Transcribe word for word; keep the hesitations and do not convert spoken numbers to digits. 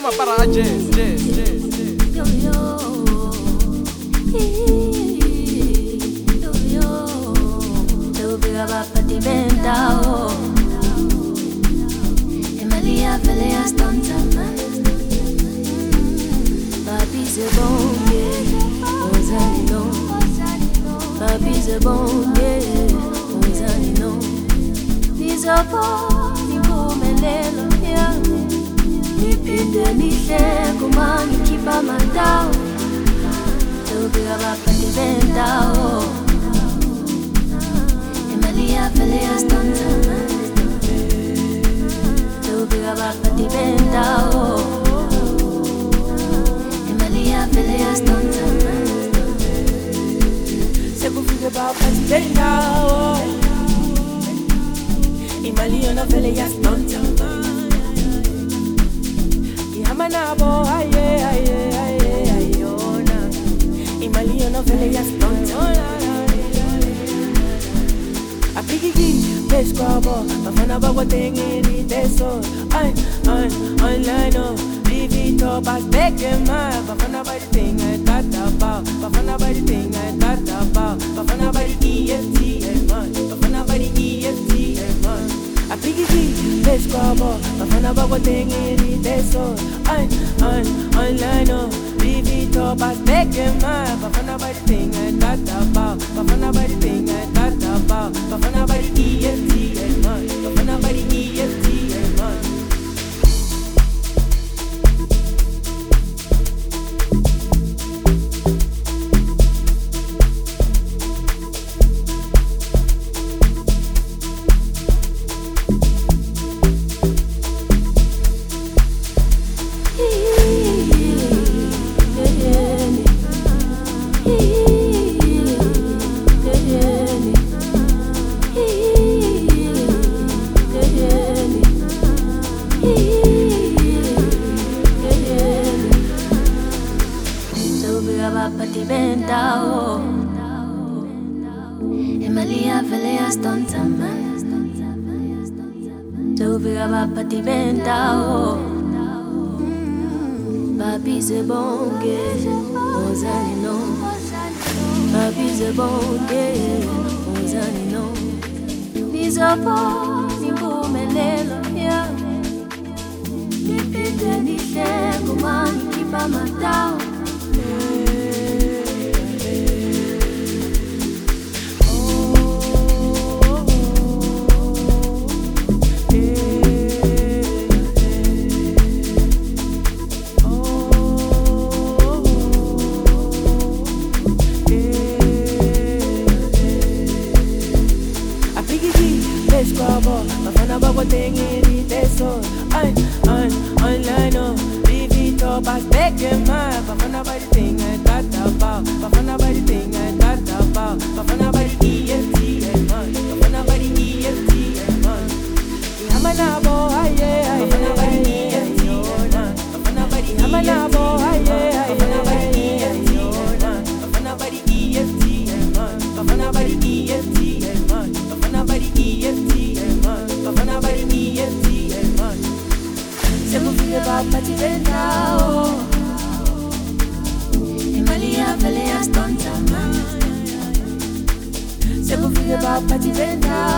mapara a jazz, jazz, jazz, jazz. Yo yo, yo yo, yo viva pa ti bendao. Emalia Velia stonta man. Papi c'est bon, yeah, aux années non. Papi c'est bon, yeah, aux années non. Nizopo, nivumelelo, yeah. Nipinde nihle kuma ngikhipha amandawo. Tobika baphathi bendawo. Imali yavele yastonta man. Tobika baphathi bendawo. Imali yavele yastonta man. Sekufike baphathi bendawo. Imali yona vele yastonta man. Manabo, aye, aye, aye, ayona. Imali yona vele yastonta. Apikiki, pesquabo, bafana bagwa tengeni teso. Ay, ay, online oh, vivito bas beke ma. Bafana bari tenga tata pa, bafana bari tenga tata pa, bafana bari E F T man, bafana bari E F T man. Apikiki, pesquabo, bafana bagwa tengeni teso. Ay, ay, online oh, vivito bas beke ma. Bafana bari tenga tata pa, bafana bari tenga tata pa, bafana bari E F T man, bafana bari E F T man. Papi c'est bon, yeah, aux années non. Papi c'est bon, yeah, aux années non. Nizopo, nivumelelo, yeah. Nipinde nihle kuma ngikhipha amandawo. Bafana bagwa tengeni teso. Ay, ay, online oh, vivito bas beke ma. Bafana bari tenga tata pa, bafana bari tenga tata pa, bafana bari E F T man, bafana bari E F T man. Yamanabo, aye, aye, bafana bari E F T man, bafana bari Yamanabo, aye, aye, bafana bari E F T man, bafana bari E F T man, bafana bari E F T man, bafana bari E F T man, bafana bari E F T man. Sekufike baphathi bendawo. Imali yavele yastonta man. Sekufike baphathi bendawo.